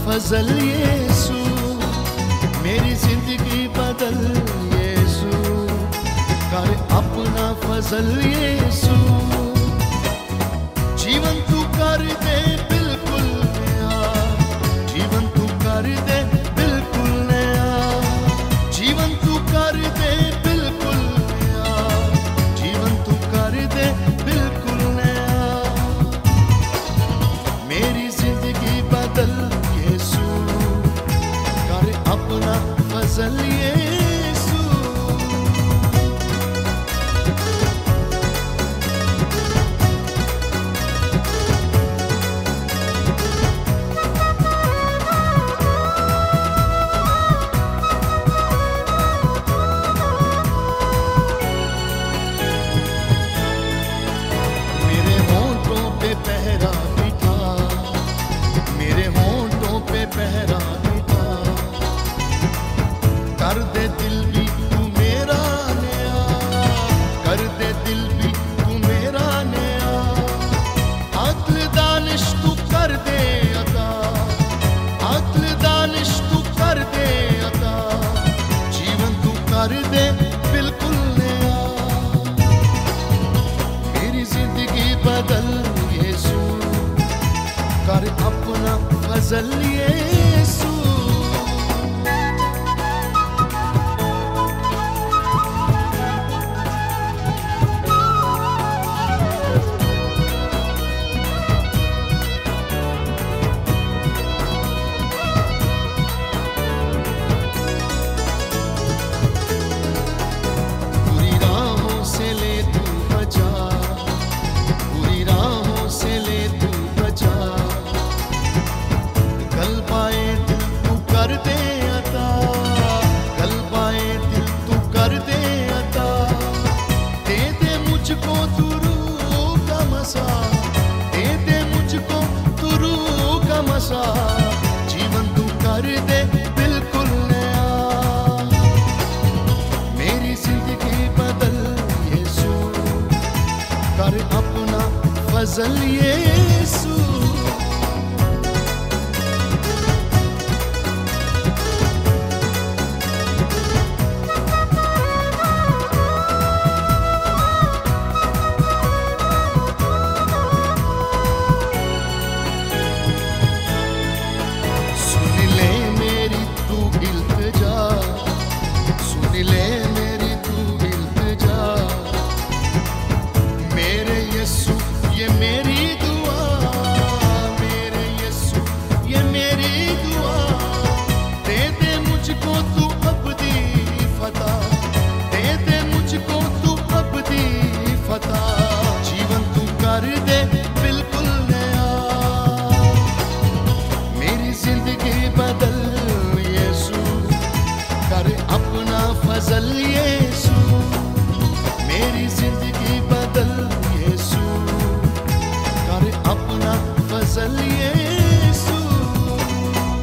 फजल यीशु, मेरी जिंदगी बदल यीशु, कर अपना फजल यीशु। जीवन तू कर दे बिल्कुल नया, जीवन तू कर दे बिल्कुल नया, जीवन तू कर दे बिल्कुल नया, जीवन तू कर दे बिल्कुल नया। मेरी जिंदगी बदल यीशु, कर अपना फजल यीशु। पहरा भी था, मेरे होंठों पे पहरा भी था, कर दे दिल भी तू मेरा नया, कर दे दिल भी तू मेरा नया। अक्ल दानिश तू कर दे अता, अक्ल दानिश तू कर दे अता, जीवन तू कर दे बिल्कुल नया। मेरी जिंदगी बदल यीशु, कर अपना फजल यीशु। बुरी राहों से ले तू बचा, बुरी राहों से ले तू बचा, कल पाए दिल तू कर दे अता, कल पाए दिल तू कर दे अता। दे दे मुझको तू रूह का मसा, दे दे मुझको तू रूह का मसा, जीवन तू कर दे बिल्कुल नया। मेरी जिंदगी बदल यीशु, कर अपना फजल यीशु। ये मेरी दुआ, मेरे यीशु ये मेरी दुआ। दे दे मुझको तू अब्दी फता, दे दे मुझको तू अब्दी फता, जीवन तू कर दे बिल्कुल नया। मेरी जिंदगी बदल यीशु, कर अपना फजल यीशु। मेरी जिंदगी बदल यीशु, कर अपना फजल यीशु।